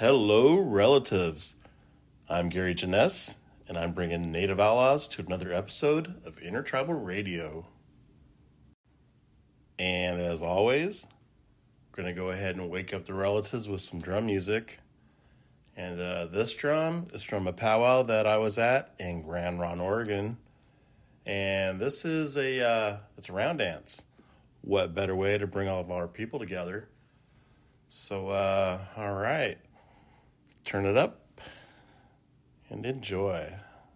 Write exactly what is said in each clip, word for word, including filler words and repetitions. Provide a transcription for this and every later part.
Hello, relatives. I'm Gary Janess, and I'm bringing Native Outlaws to another episode of Intertribal Radio. And as always, we're going to go ahead and wake up the relatives with some drum music. And uh, this drum is from a powwow that I was at in Grand Ronde, Oregon. And this is a, uh, it's a round dance. What better way to bring all of our people together? So, uh, all right. Turn it up and enjoy.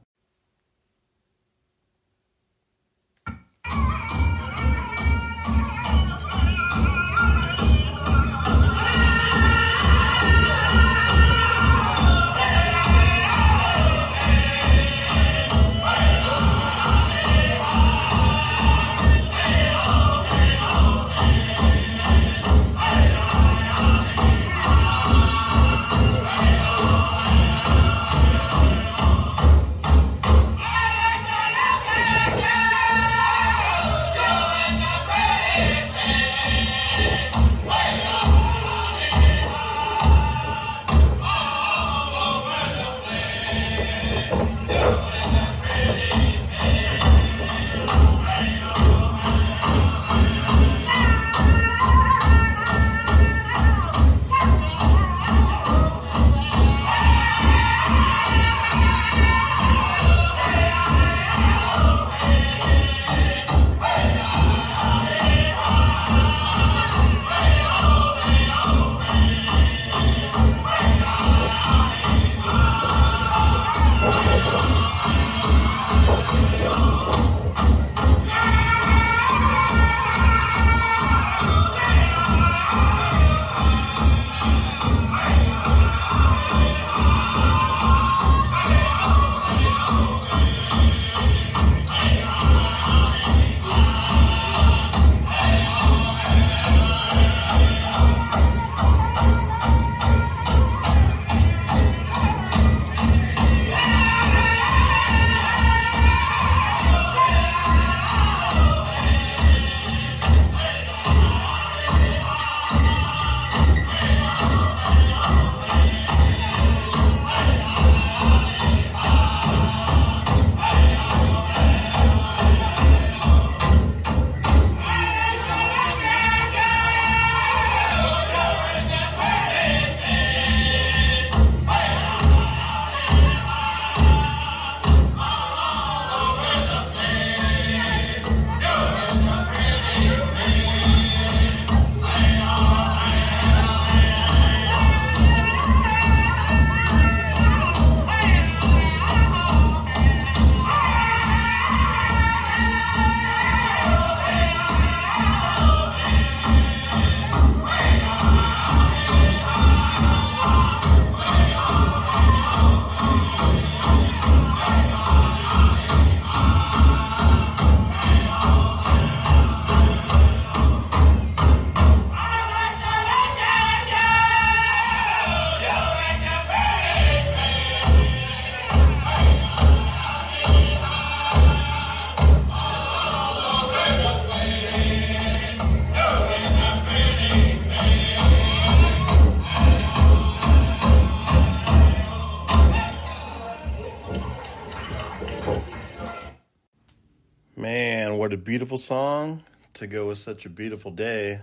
Man, what a beautiful song to go with such a beautiful day.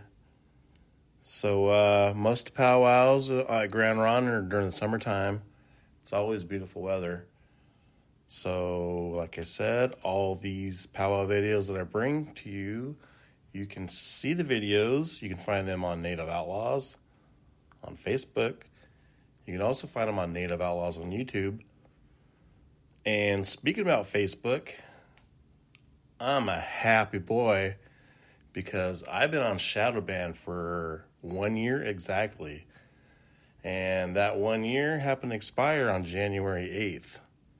So, uh, most powwows at Grand Ronde are during the summertime. It's always beautiful weather. So, like I said, all these powwow videos that I bring to you, you can see the videos. You can find them on Native Outlaws on Facebook. You can also find them on Native Outlaws on YouTube. And speaking about Facebook, I'm a happy boy because I've been on shadow ban for one year exactly. And that one year happened to expire on January eighth.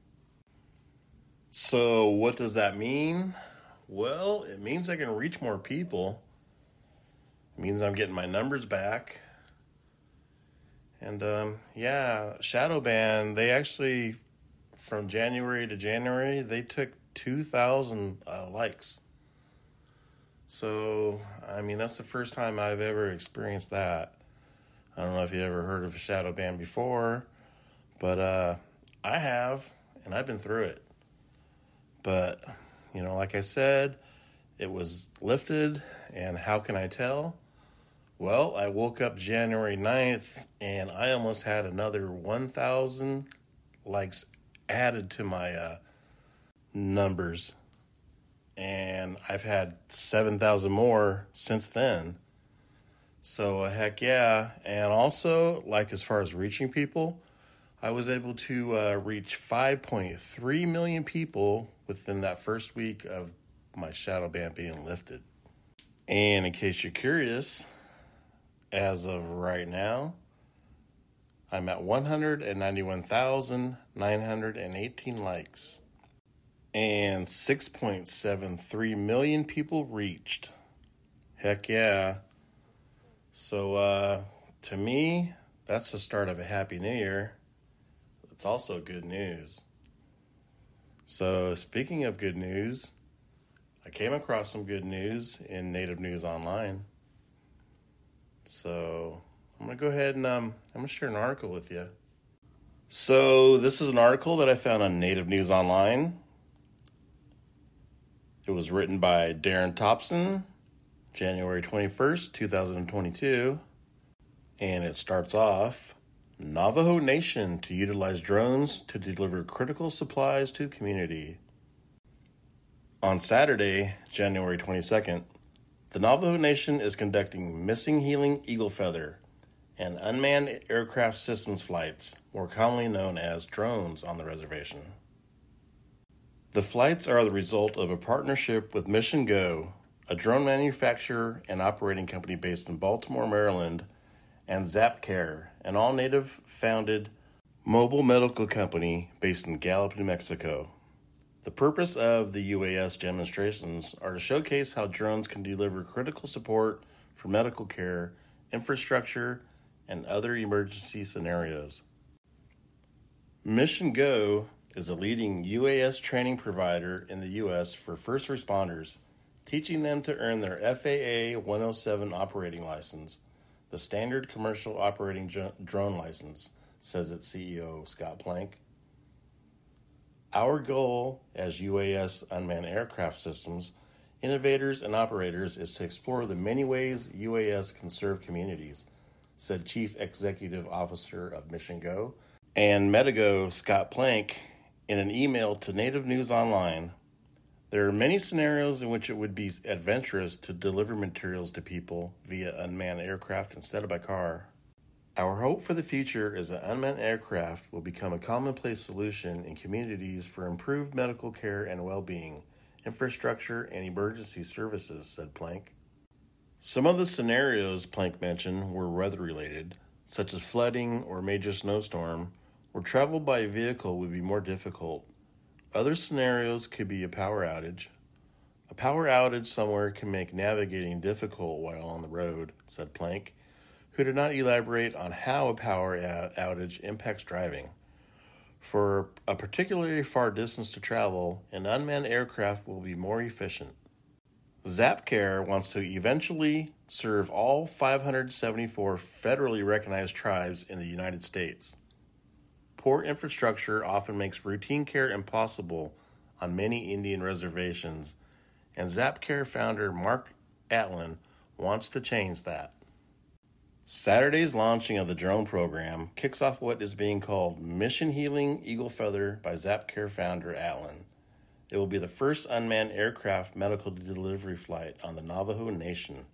So what does that mean? Well, it means I can reach more people. It means I'm getting my numbers back. And um, yeah, shadow ban, they actually, from January to January, they took two thousand uh, likes. So, I mean, that's the first time I've ever experienced that. I don't know if you ever heard of a shadow ban before, but uh, I have, and I've been through it. But, you know, like I said, it was lifted, and how can I tell? Well, I woke up January ninth, and I almost had another one thousand likes added to my uh, numbers. And I've had seven thousand more since then. So, uh, heck yeah. And also, like as far as reaching people, I was able to uh, reach five point three million people within that first week of my shadow ban being lifted. And in case you're curious, as of right now, I'm at one hundred ninety-one thousand nine hundred eighteen likes. And six point seven three million people reached. Heck yeah. So, uh, to me, that's the start of a happy new year. It's also good news. So, speaking of good news, I came across some good news in Native News Online. So, I'm going to go ahead and um, I'm going to share an article with you. So, this is an article that I found on Native News Online. It was written by Darren Thompson, January twenty-first, twenty twenty-two. And it starts off, Navajo Nation to utilize drones to deliver critical supplies to community. On Saturday, January twenty-second, the Navajo Nation is conducting Missing Healing Eagle Feather and unmanned aircraft systems flights, more commonly known as drones, on the reservation. The flights are the result of a partnership with Mission Go, a drone manufacturer and operating company based in Baltimore, Maryland, and ZapCare, an all-native founded mobile medical company based in Gallup, New Mexico. The purpose of the U A S demonstrations are to showcase how drones can deliver critical support for medical care, infrastructure, and other emergency scenarios. Mission Go is a leading U A S training provider in the U S for first responders, teaching them to earn their F A A one oh seven operating license, the standard commercial operating drone license, says its C E O, Scott Plank. Our goal as U A S Unmanned Aircraft Systems innovators and operators is to explore the many ways U A S can serve communities, said Chief Executive Officer of Mission Go and Medigo, Scott Plank, in an email to Native News Online. There are many scenarios in which it would be adventurous to deliver materials to people via unmanned aircraft instead of by car. Our hope for the future is that unmanned aircraft will become a commonplace solution in communities for improved medical care and well-being, infrastructure, and emergency services, said Plank. Some of the scenarios Plank mentioned were weather-related, such as flooding or major snowstorm, where travel by vehicle would be more difficult. Other scenarios could be a power outage. A power outage somewhere can make navigating difficult while on the road, said Plank, who did not elaborate on how a power outage impacts driving. For a particularly far distance to travel, an unmanned aircraft will be more efficient. ZapCare wants to eventually serve all five hundred seventy-four federally recognized tribes in the United States. Poor infrastructure often makes routine care impossible on many Indian reservations, and ZapCare founder Mark Atlin wants to change that. Saturday's launching of the drone program kicks off what is being called Mission Healing Eagle Feather by ZapCare founder Atlin. It will be the first unmanned aircraft medical delivery flight on the Navajo Nation.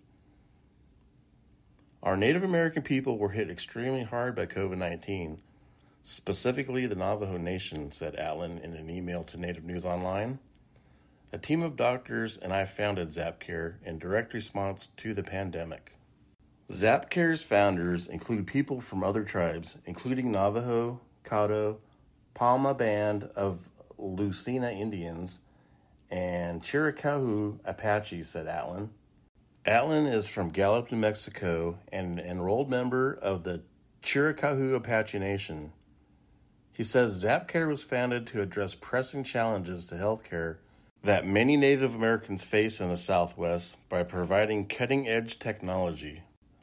Our Native American people were hit extremely hard by covid nineteen, specifically the Navajo Nation, said Atlin in an email to Native News Online. A team of doctors and I founded ZapCare in direct response to the pandemic. ZapCare's founders include people from other tribes, including Navajo, Caddo, Palma Band of Lucena Indians, and Chiricahua Apache, said Atlin. Atlin is from Gallup, New Mexico, and an enrolled member of the Chiricahua Apache Nation. He says ZapCare was founded to address pressing challenges to healthcare that many Native Americans face in the Southwest by providing cutting-edge technology.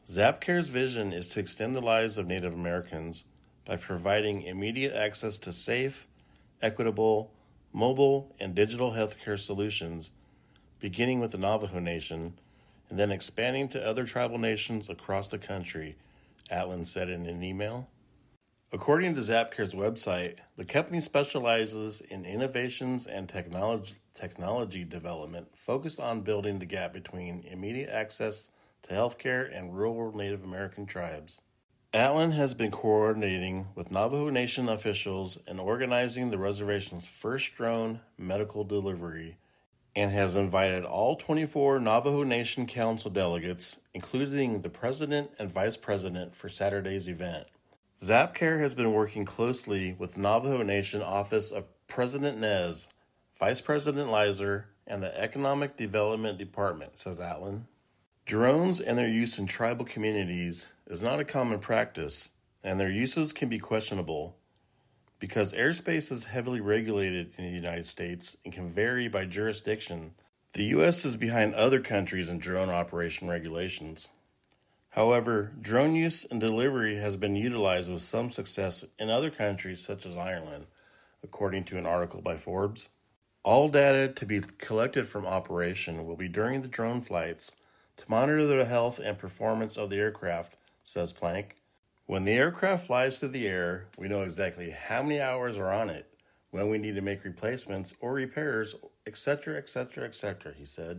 ZapCare's vision is to extend the lives of Native Americans by providing immediate access to safe, equitable, mobile, and digital healthcare solutions, beginning with the Navajo Nation, and then expanding to other tribal nations across the country, Atlan said in an email. According to ZapCare's website, the company specializes in innovations and technology, technology development focused on building the gap between immediate access to healthcare and rural Native American tribes. Atlan has been coordinating with Navajo Nation officials and organizing the reservation's first drone medical delivery, and has invited all twenty-four Navajo Nation Council delegates, including the president and vice president, for Saturday's event. ZapCare has been working closely with Navajo Nation Office of President Nez, Vice President Lizer, and the Economic Development Department, says Atlan. Drones and their use in tribal communities is not a common practice, and their uses can be questionable. Because airspace is heavily regulated in the United States and can vary by jurisdiction, the U S is behind other countries in drone operation regulations. However, drone use and delivery has been utilized with some success in other countries such as Ireland, according to an article by Forbes. All data to be collected from operation will be during the drone flights to monitor the health and performance of the aircraft, says Plank. When the aircraft flies through the air, we know exactly how many hours are on it, when we need to make replacements or repairs, et cetera, et cetera, et cetera, he said.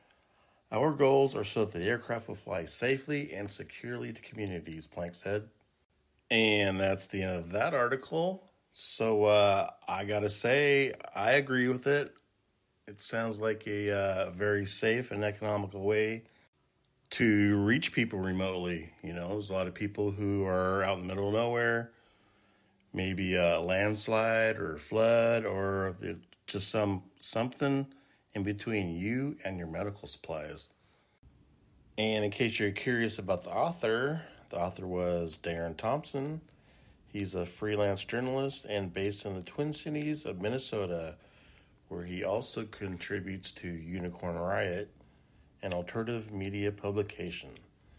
Our goals are so that the aircraft will fly safely and securely to communities, Plank said. And that's the end of that article. So uh, I gotta say, I agree with it. It sounds like a uh, very safe and economical way to reach people remotely. You know, there's a lot of people who are out in the middle of nowhere, maybe a landslide or flood or just some something in between you and your medical supplies. And in case you're curious about the author, the author was Darren Thompson. He's a freelance journalist and based in the Twin Cities of Minnesota, where he also contributes to Unicorn Riot, an alternative media publication.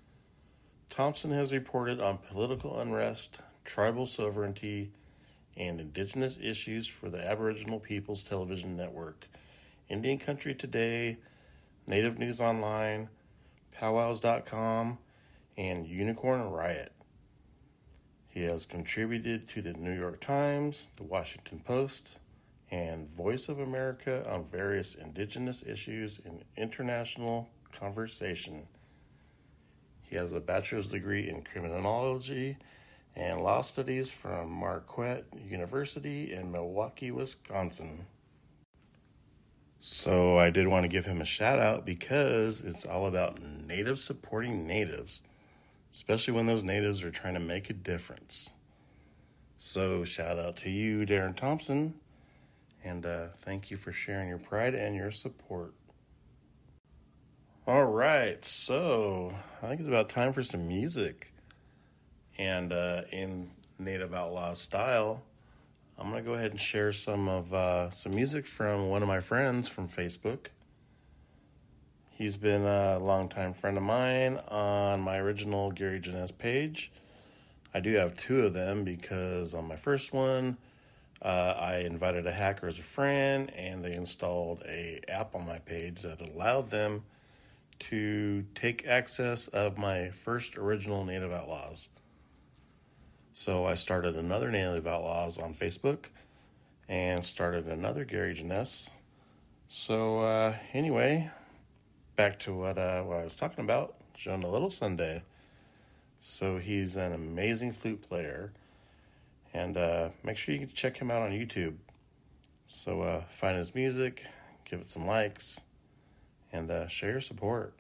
Thompson has reported on political unrest, tribal sovereignty, and indigenous issues for the Aboriginal Peoples Television Network, Indian Country Today, Native News Online, powwows dot com, and Unicorn Riot. He has contributed to the New York Times, the Washington Post, and Voice of America on various indigenous issues in international conversation. He has a bachelor's degree in criminology and law studies from Marquette University in Milwaukee, Wisconsin. So I did want to give him a shout out because it's all about natives supporting natives, especially when those natives are trying to make a difference. So shout out to you, Darren Thompson. And uh, thank you for sharing your pride and your support. All right, so I think it's about time for some music. And uh, in Native Outlaw style, I'm going to go ahead and share some of uh, some music from one of my friends from Facebook. He's been a longtime friend of mine on my original Gary Jeunesse page. I do have two of them because on my first one, Uh, I invited a hacker as a friend, and they installed a app on my page that allowed them to take access of my first original Native Outlaws. So I started another Native Outlaws on Facebook and started another Gary Jeunesse. So uh, anyway, back to what, uh, what I was talking about, Jonah Little Sunday. So he's an amazing flute player. And uh, make sure you check him out on YouTube. So uh, find his music, give it some likes, and uh, share your support.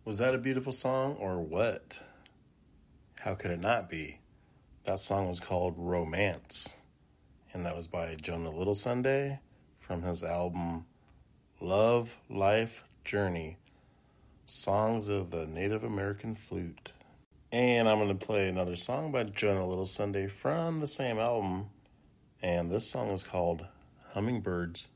Was that a beautiful song or what? How could it not be? That song was called Romance, and that was by Jonah Little Sunday from his album Love, Life, Journey, Songs of the Native American Flute. And I'm going to play another song by Jonah Little Sunday from the same album, and this song is called Hummingbirds.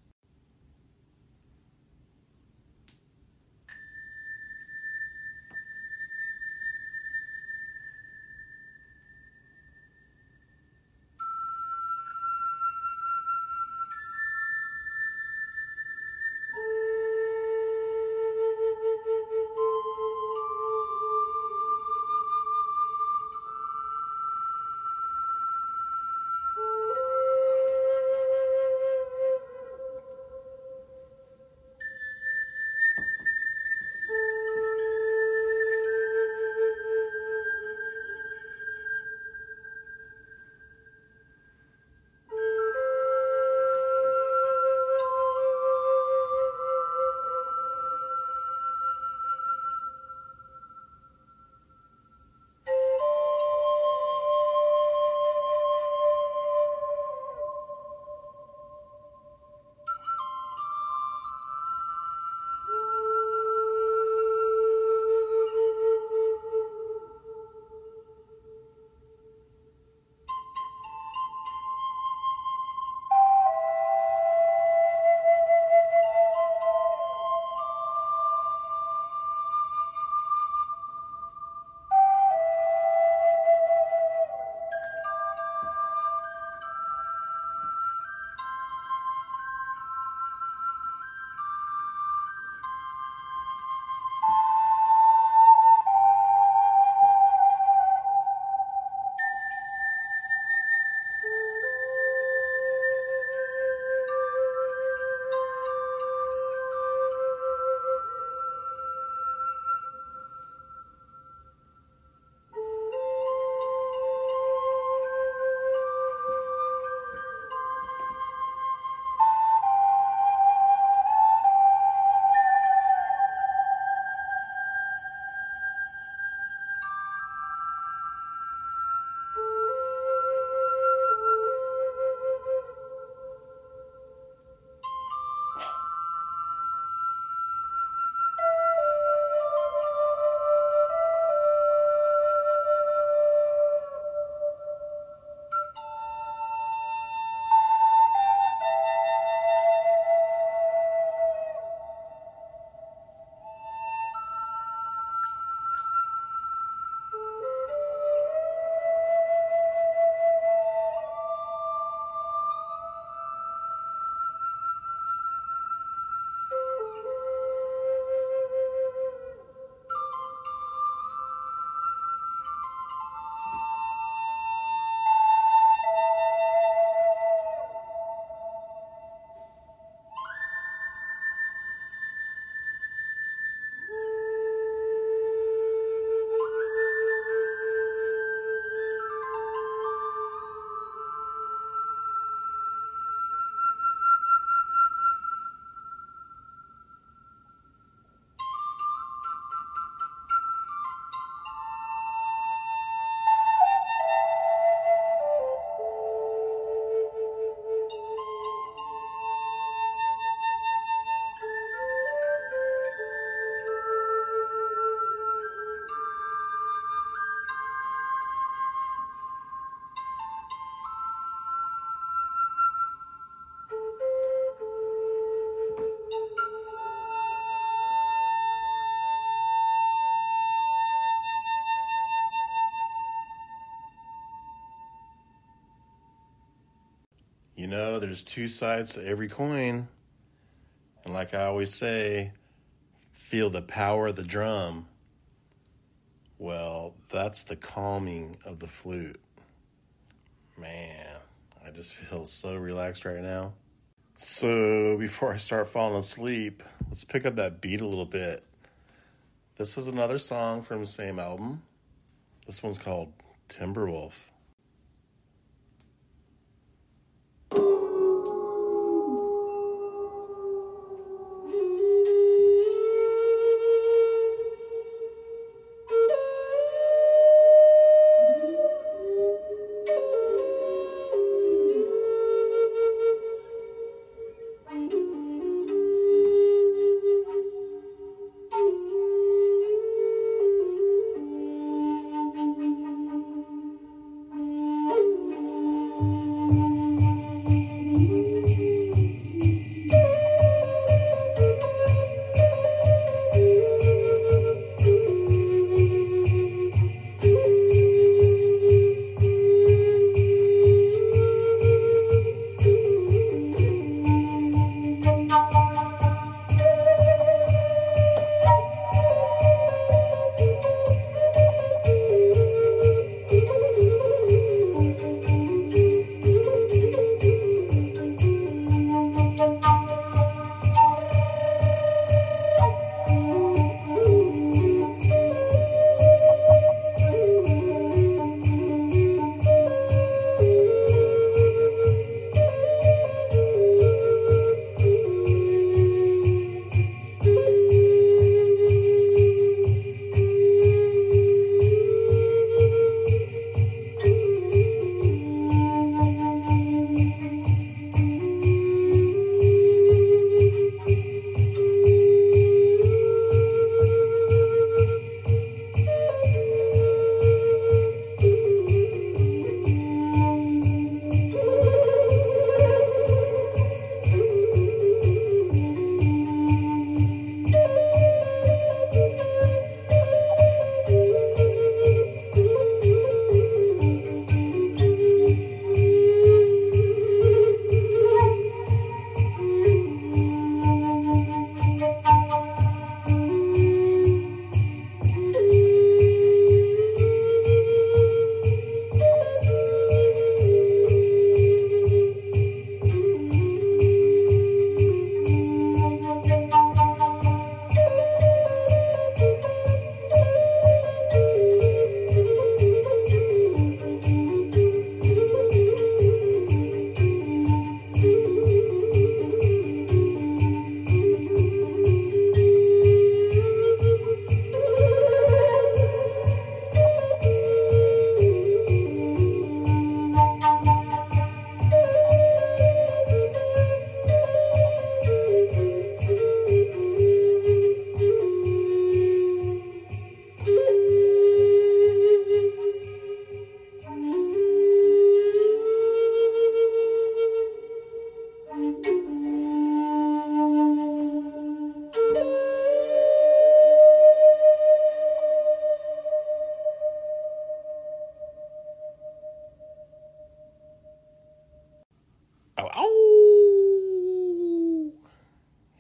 You know, there's two sides to every coin. And like I always say, feel the power of the drum. Well, that's the calming of the flute. Man, I just feel so relaxed right now. So before I start falling asleep, let's pick up that beat a little bit. This is another song from the same album. This one's called Timberwolf.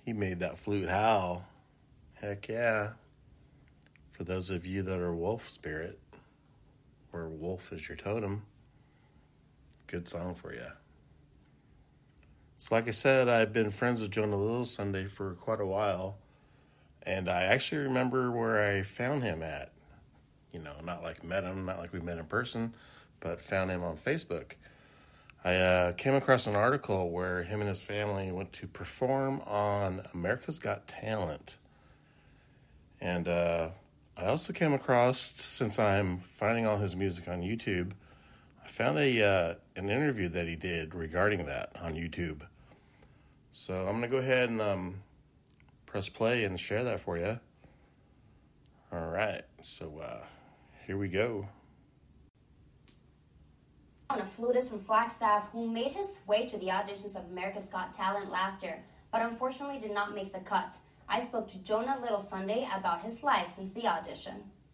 He made that flute howl. Heck yeah. For those of you that are wolf spirit, or wolf is your totem, good song for you. So like I said, I've been friends with Jonah Little Sunday for quite a while. And I actually remember where I found him at. You know, not like met him, not like we met in person, but found him on Facebook. I uh, came across an article where him and his family went to perform on America's Got Talent. And uh, I also came across, since I'm finding all his music on YouTube, I found a uh, an interview that he did regarding that on YouTube. So I'm going to go ahead and um, press play and share that for you. All right, so uh, here we go. A flutist from Flagstaff who made his way to the auditions of America's Got Talent last year, but unfortunately did not make the cut. I spoke to Jonah Little Sunday about his life since the audition.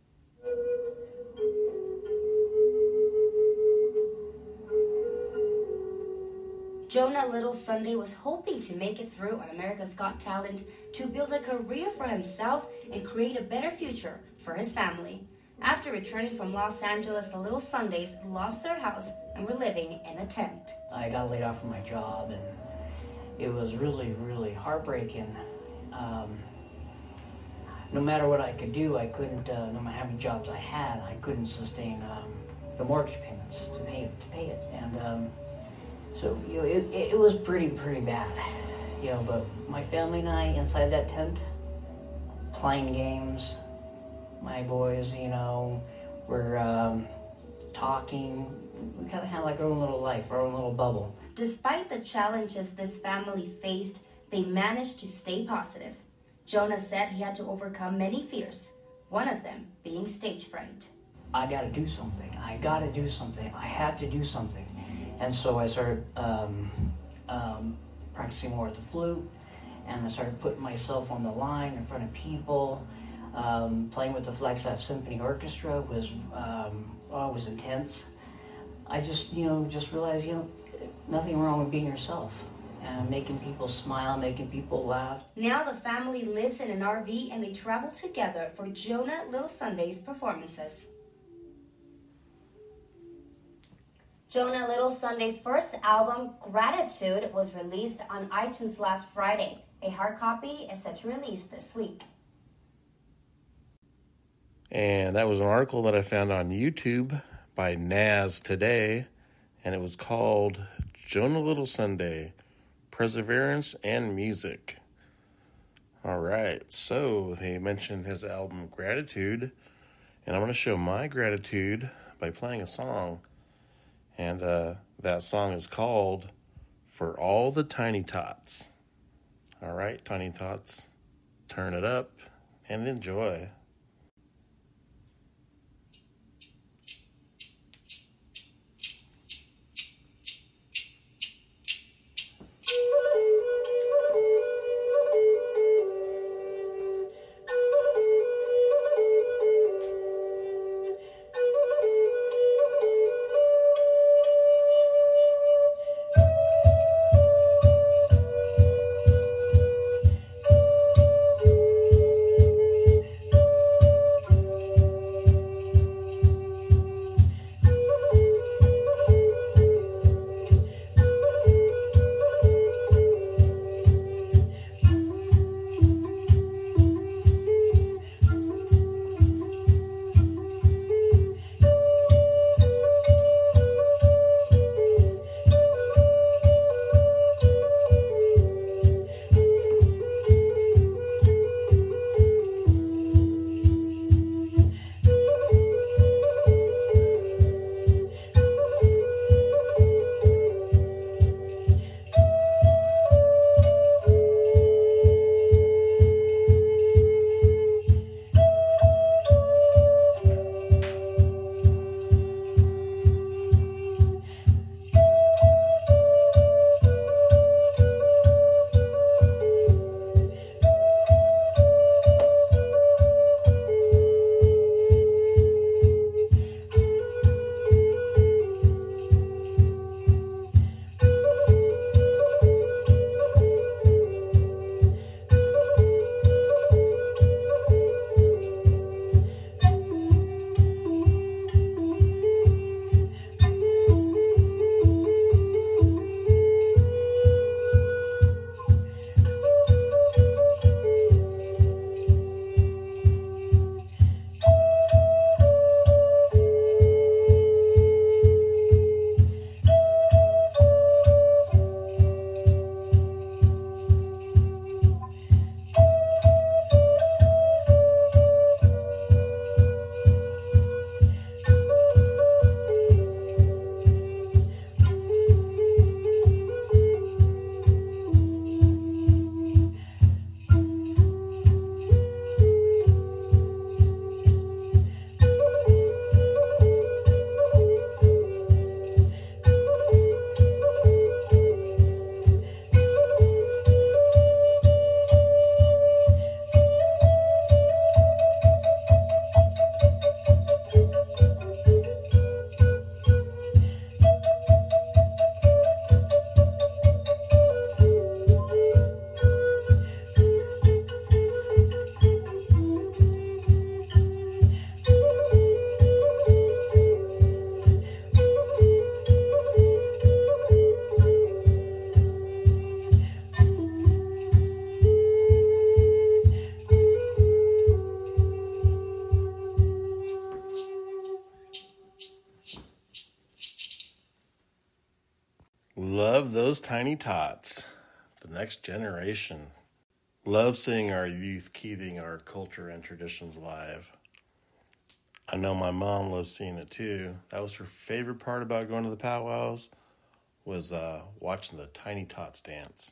Jonah Little Sunday was hoping to make it through on America's Got Talent to build a career for himself and create a better future for his family. After returning from Los Angeles, the Little Sundays lost their house and were living in a tent. I got laid off from my job, and it was really, really heartbreaking. Um, no matter what I could do, I couldn't, uh, no matter how many jobs I had, I couldn't sustain um, the mortgage payments to pay it. To pay it. And um, so you know, it, it was pretty, pretty bad. You know, but my family and I inside that tent, playing games, my boys, you know, were um, talking. We kind of had like our own little life, our own little bubble. Despite the challenges this family faced, they managed to stay positive. Jonah said he had to overcome many fears, one of them being stage fright. I got to do something. I got to do something. I had to do something. And so I started um, um, practicing more with the flute, and I started putting myself on the line in front of people. Um, playing with the Flagstaff Symphony Orchestra was um, oh, it was intense. I just, you know, just realized, you know, nothing wrong with being yourself and making people smile, making people laugh. Now the family lives in an R V and they travel together for Jonah Little Sunday's performances. Jonah Little Sunday's first album, Gratitude, was released on iTunes last Friday. A hard copy is set to release this week. And that was an article that I found on YouTube by Naz Today, and it was called Jonah Little Sunday, Perseverance and Music. All right, so they mentioned his album Gratitude, and I'm going to show my gratitude by playing a song. And uh, that song is called For All the Tiny Tots. All right, Tiny Tots, turn it up and enjoy. those tiny tots, the next generation. Love seeing our youth keeping our culture and traditions alive. I know my mom loves seeing it too. That was her favorite part about going to the powwows, was uh, watching the tiny tots dance.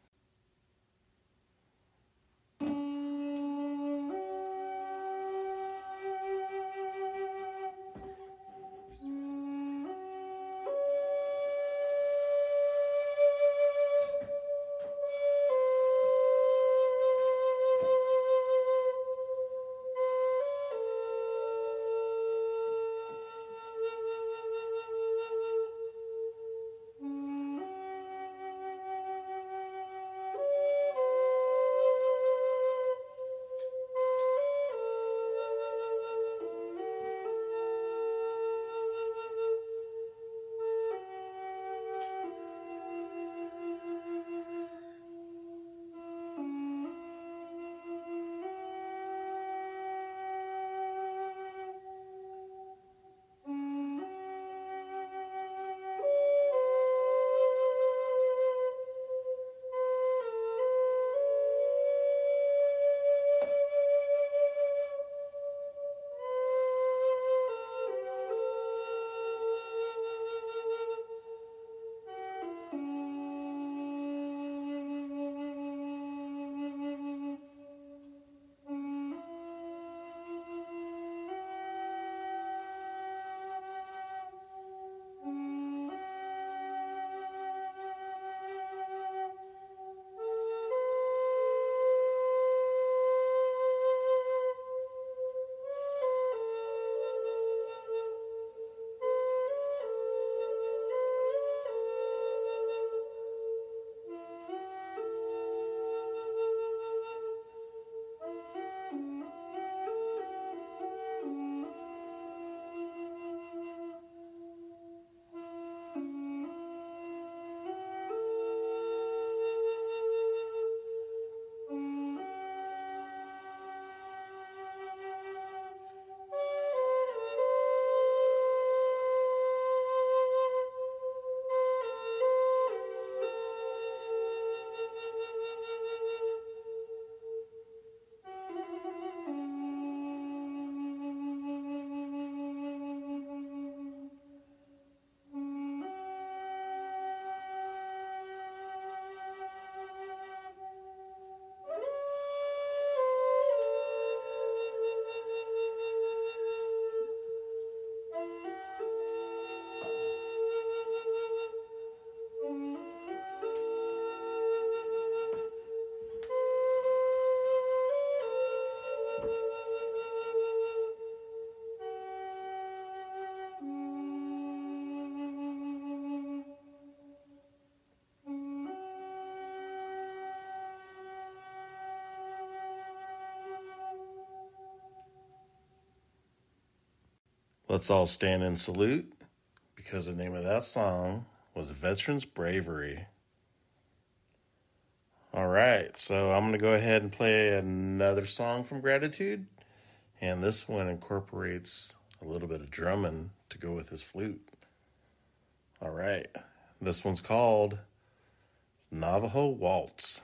Let's all stand and salute, because the name of that song was Veterans Bravery. All right, so I'm going to go ahead and play another song from Gratitude, and this one incorporates a little bit of drumming to go with his flute. All right, this one's called Navajo Waltz.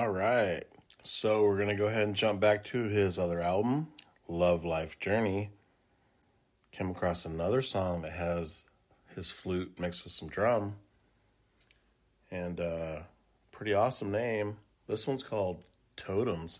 All right. So we're going to go ahead and jump back to his other album, Love Life Journey. Came across another song that has his flute mixed with some drum. And uh pretty awesome name. This one's called Totems.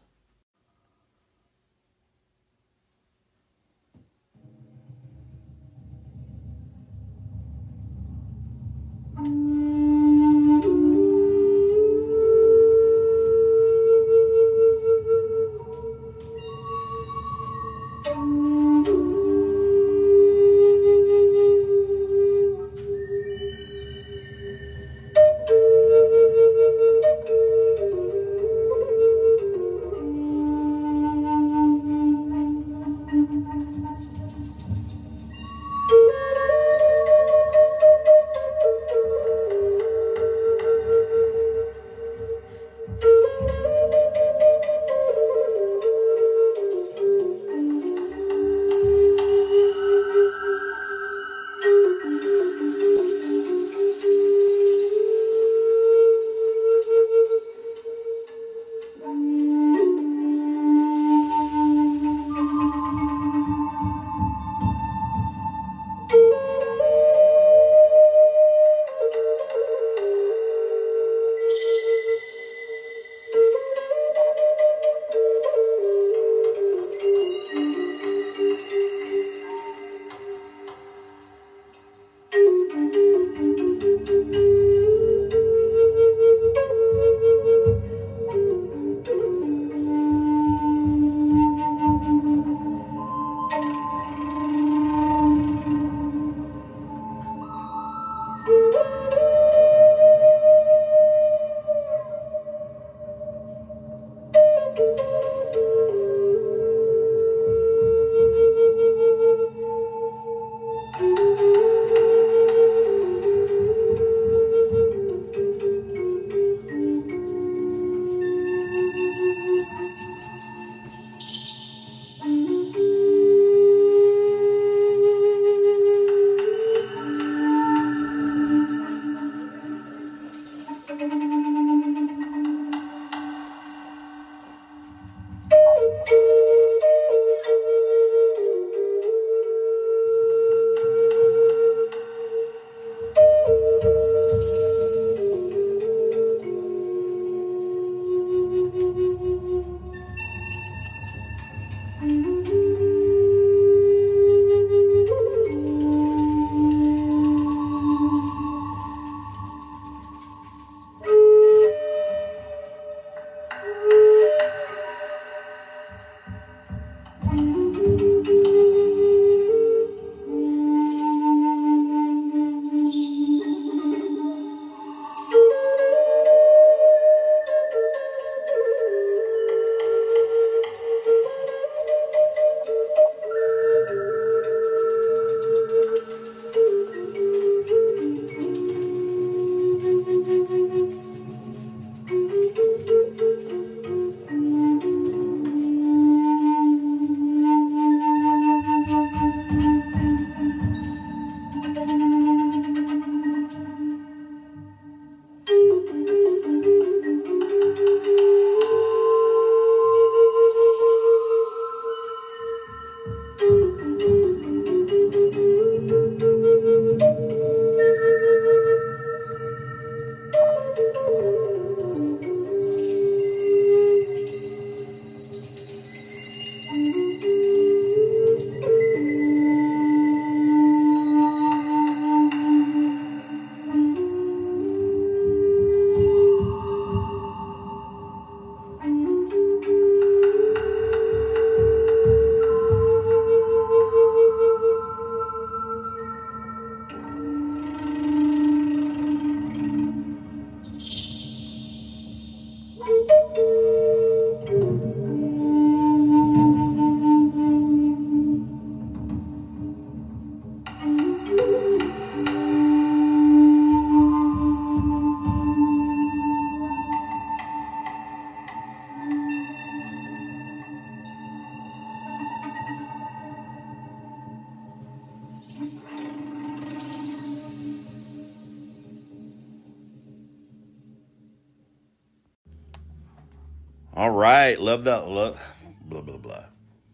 All right, love that. Love, blah, blah, blah.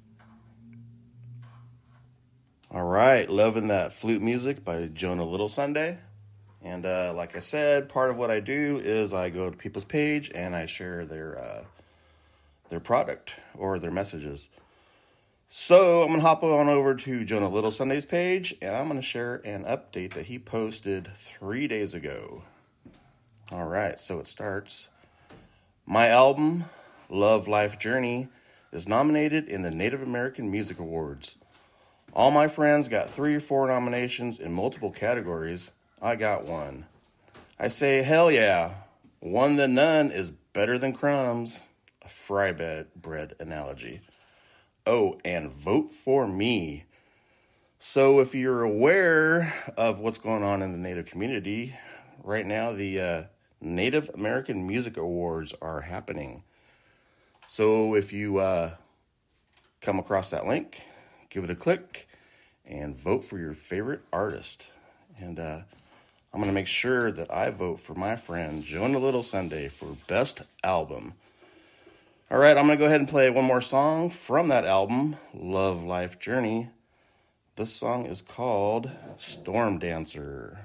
All right, loving that flute music by Jonah Little Sunday. And uh, like I said, part of what I do is I go to people's page and I share their uh, their product or their messages. So I'm going to hop on over to Jonah Little Sunday's page, and I'm going to share an update that he posted three days ago. All right, so it starts. My album, Love Life Journey, is nominated in the Native American Music Awards. All my friends got three or four nominations in multiple categories. I got one. I say, hell yeah. One than none is better than crumbs. A fry bread, bread analogy. Oh, and vote for me. So if you're aware of what's going on in the Native community, right now the uh, Native American Music Awards are happening. So if you uh, come across that link, give it a click and vote for your favorite artist. And uh, I'm going to make sure that I vote for my friend Jonah Little Sunday for Best Album. All right, I'm going to go ahead and play one more song from that album, Love Life Journey. This song is called Storm Dancer.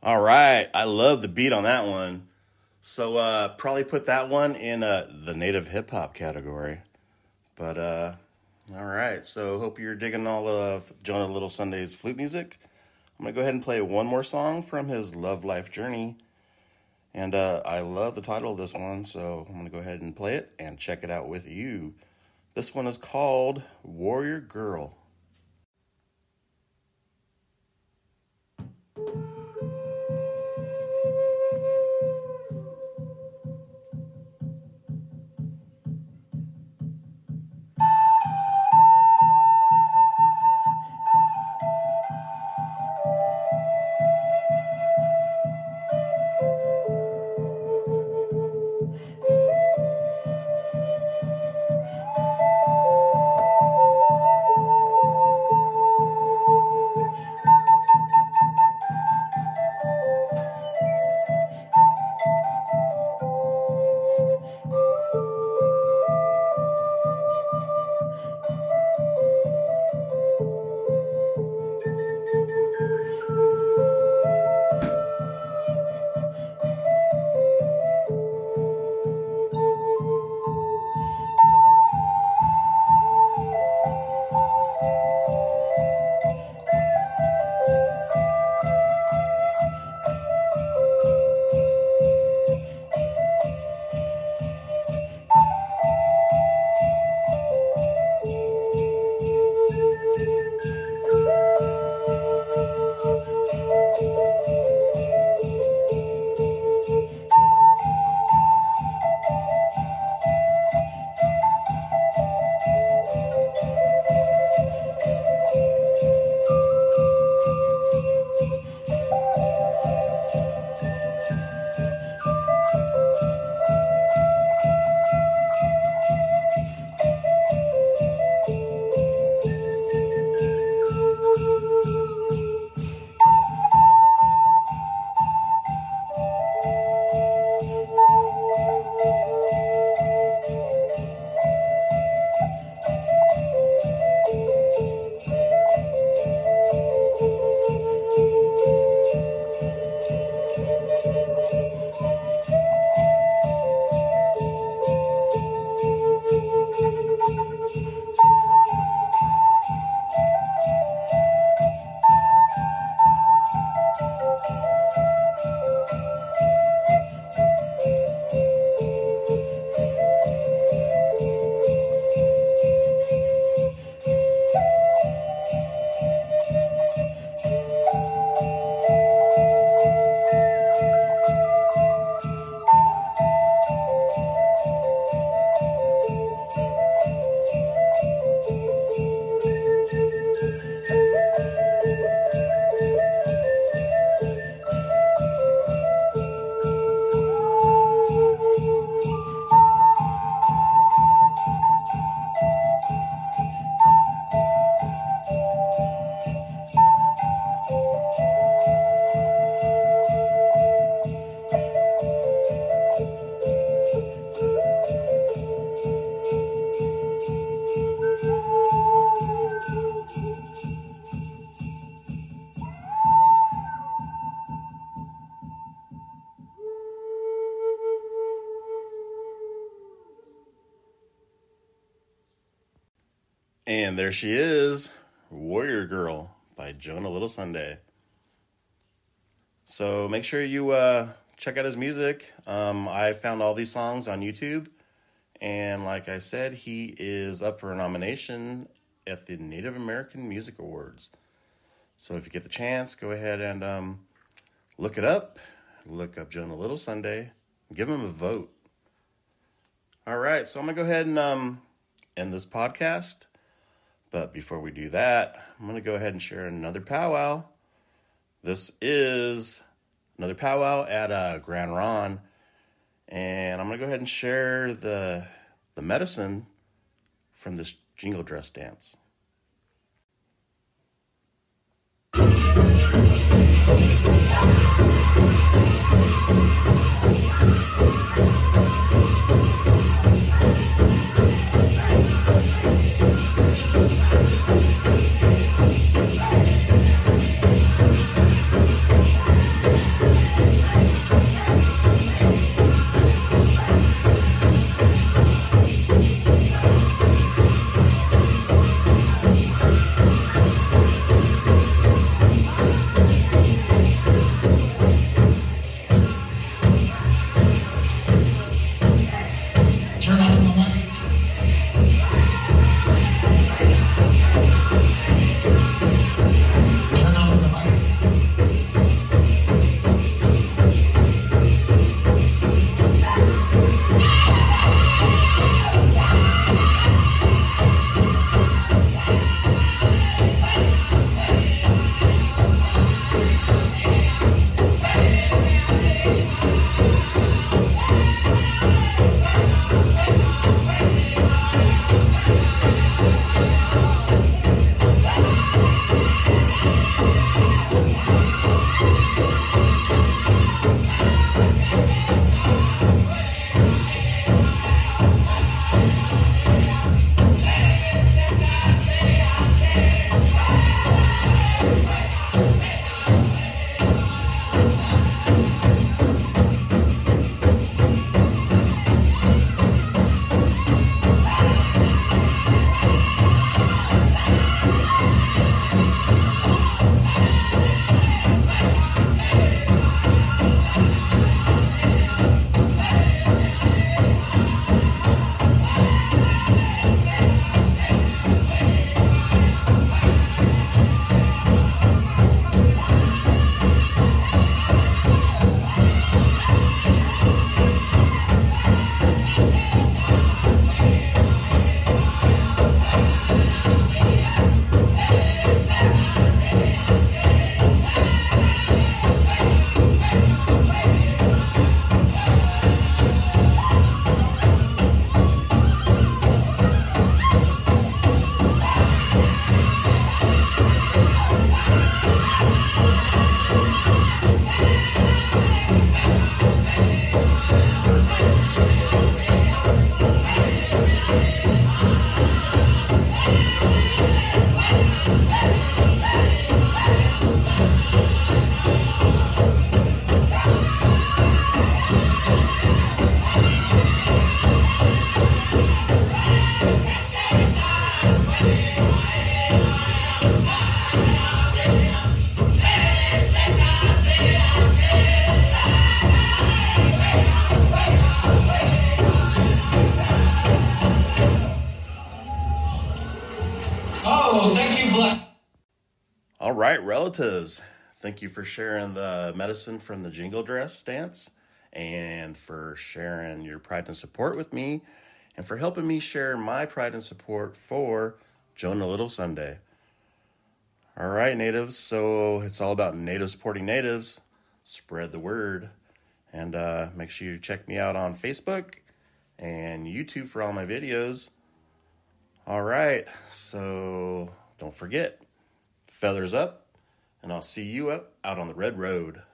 All right. I love the beat on that one. So uh, probably put that one in uh, the native hip hop category. But uh, all right. So hope you're digging all of Jonah Little Sunday's flute music. I'm going to go ahead and play one more song from his Love Life Journey. And uh, I love the title of this one, so I'm going to go ahead and play it and check it out with you. This one is called Warrior Girl. And there she is, Warrior Girl by Jonah Little Sunday. So make sure you uh, check out his music. Um, I found all these songs on YouTube. And like I said, he is up for a nomination at the Native American Music Awards. So if you get the chance, go ahead and um, look it up. Look up Jonah Little Sunday. Give him a vote. All right, so I'm going to go ahead and um, end this podcast. But before we do that, I'm going to go ahead and share another powwow. This is another powwow at uh, Grand Ron. And I'm going to go ahead and share the, the medicine from this jingle dress dance. All right, relatives. Thank you for sharing the medicine from the jingle dress dance and for sharing your pride and support with me and for helping me share my pride and support for Jonah Little Sunday. All right, natives. So it's all about native supporting natives. Spread the word. And uh, make sure you check me out on Facebook and YouTube for all my videos. All right. So don't forget, feathers up, and I'll see you up out on the red road.